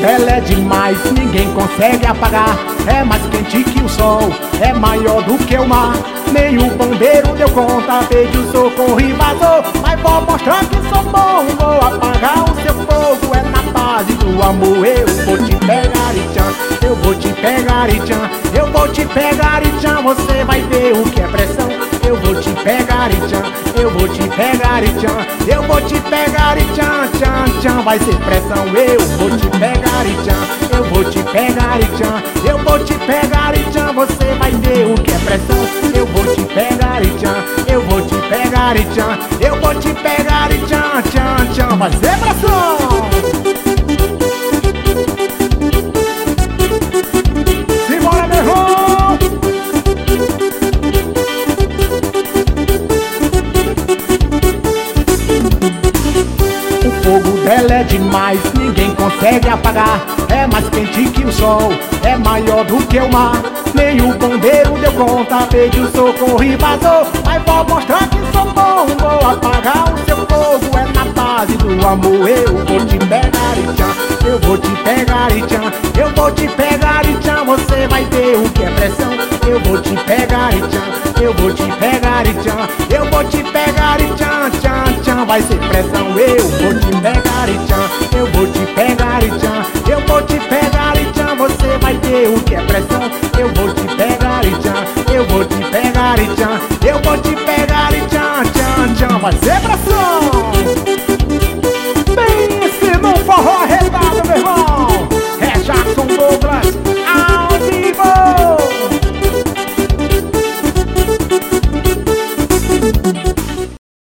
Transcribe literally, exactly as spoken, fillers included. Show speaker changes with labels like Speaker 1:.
Speaker 1: dela é demais, ninguém consegue apagar. É mais quente que o sol, é maior do que o mar. Nem o bombeiro deu conta, pediu socorro e vazou. Mas vou mostrar que sou bom, vou apagar o seu fogo. É na base do amor, eu vou te pegar e tchan. Eu vou te pegar e tchan, eu vou te pegar e tchan. Você vai ver o que é pressão. Eu vou te pegar e tchan, eu vou te pegar e tchan. Eu vou te pegar e tchan, tchan, tchan. Vai ser pressão, eu vou te pegar e tchan. Eu vou te pegar e tchan, eu vou te pegar e tchan. Você vai ver o que é pressão. Eu vou te pegar e tchan, eu vou te pegar e tchan. Eu vou te pegar e tchan, tchan, tchan. Vai ser pressão. Simbora, meu irmão. O fogo dela é demais, ninguém consegue apagar. É mais quente que o sol, é maior do que o mar. Nem o bombeiro deu conta, pediu socorro e vazou. Mas vou mostrar que sou bom, vou apagar o seu fogo. É na base do amor, eu vou te pegar e tchan. Eu vou te pegar e tchan, eu vou te pegar e tchan. Você vai ver o que é pressão. Eu vou te pegar e tchan, eu vou te pegar e tchan. Eu vou te pegar e tchan, tchan, tchan. Vai ser pressão, eu vou te pegar e tchan. Eu vou te pegar e tchan, eu vou te pegar e tchan. Você vai ver o que é pressão. Eu vou te pegar e tchan, eu vou te pegar e tchan. Eu vou te pegar e tchan, tchan, tchan. Vai ser pressão.